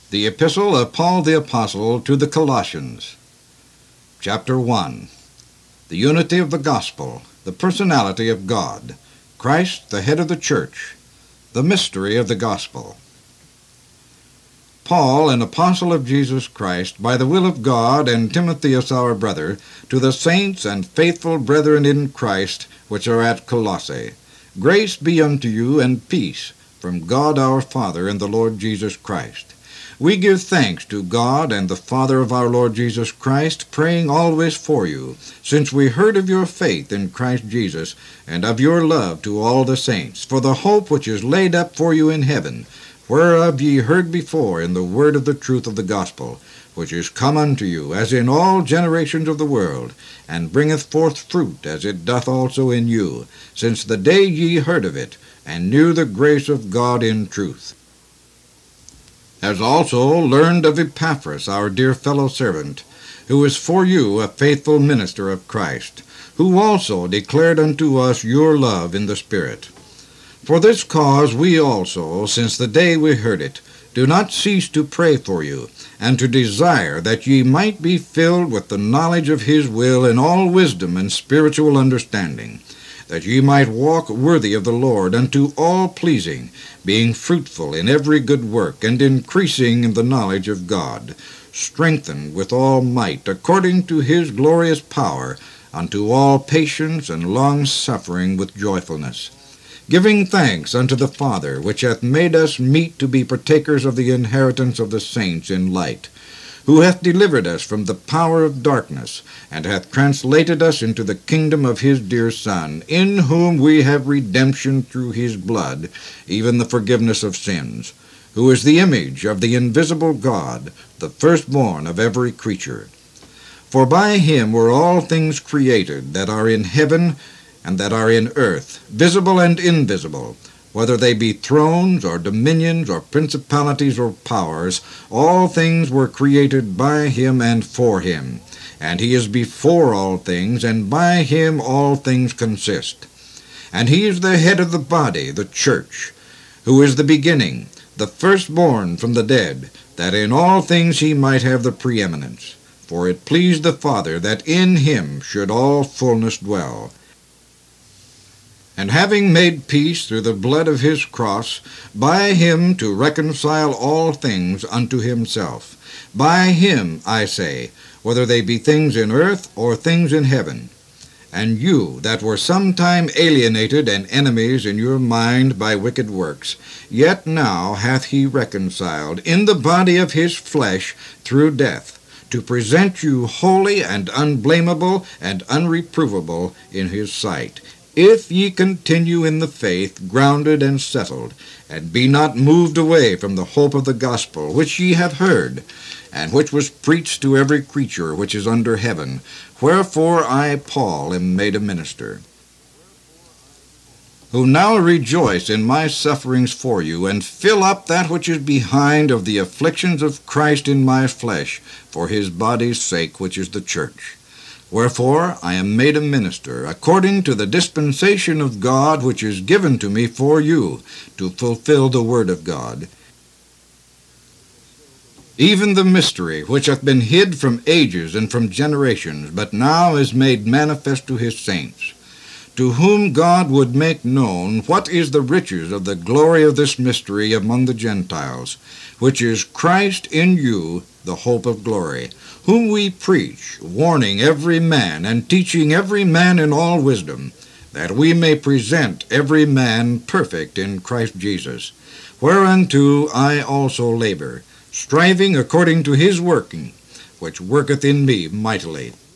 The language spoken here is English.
The Epistle of Paul the Apostle to the Colossians. Chapter 1. The unity of the gospel, the personality of God, Christ the head of the church, the mystery of the gospel. Paul, an apostle of Jesus Christ, by the will of God, and Timotheus our brother, to the saints and faithful brethren in Christ, which are at Colossae. Grace be unto you, and peace, from God our Father and the Lord Jesus Christ. We give thanks to God and the Father of our Lord Jesus Christ, praying always for you, since we heard of your faith in Christ Jesus, and of your love to all the saints, for the hope which is laid up for you in heaven, whereof ye heard before in the word of the truth of the gospel, which is come unto you, as in all generations of the world, and bringeth forth fruit, as it doth also in you, since the day ye heard of it, and knew the grace of God in truth. As also learned of Epaphras, our dear fellow servant, who is for you a faithful minister of Christ, who also declared unto us your love in the Spirit. For this cause we also, since the day we heard it, do not cease to pray for you, and to desire that ye might be filled with the knowledge of his will in all wisdom and spiritual understanding, that ye might walk worthy of the Lord unto all pleasing, being fruitful in every good work, and increasing in the knowledge of God, strengthened with all might, according to his glorious power, unto all patience and long-suffering with joyfulness, giving thanks unto the Father, which hath made us meet to be partakers of the inheritance of the saints in light, who hath delivered us from the power of darkness, and hath translated us into the kingdom of his dear Son, in whom we have redemption through his blood, even the forgiveness of sins, who is the image of the invisible God, the firstborn of every creature. For by him were all things created, that are in heaven and that are in earth, visible and invisible, whether they be thrones, or dominions, or principalities, or powers. All things were created by him and for him. And he is before all things, and by him all things consist. And he is the head of the body, the church, who is the beginning, the firstborn from the dead, that in all things he might have the preeminence. For it pleased the Father that in him should all fullness dwell. And having made peace through the blood of his cross, by him to reconcile all things unto himself. By him, I say, whether they be things in earth or things in heaven. And you, that were sometime alienated and enemies in your mind by wicked works, yet now hath he reconciled in the body of his flesh through death, to present you holy and unblameable and unreprovable in his sight, if ye continue in the faith, grounded and settled, and be not moved away from the hope of the gospel, which ye have heard, and which was preached to every creature which is under heaven, wherefore I, Paul, am made a minister, who now rejoice in my sufferings for you, and fill up that which is behind of the afflictions of Christ in my flesh, for his body's sake, which is the church. Wherefore I am made a minister, according to the dispensation of God which is given to me for you, to fulfill the word of God, even the mystery which hath been hid from ages and from generations, but now is made manifest to his saints, to whom God would make known what is the riches of the glory of this mystery among the Gentiles, which is Christ in you, the hope of glory, whom we preach, warning every man, and teaching every man in all wisdom, that we may present every man perfect in Christ Jesus, whereunto I also labor, striving according to his working, which worketh in me mightily.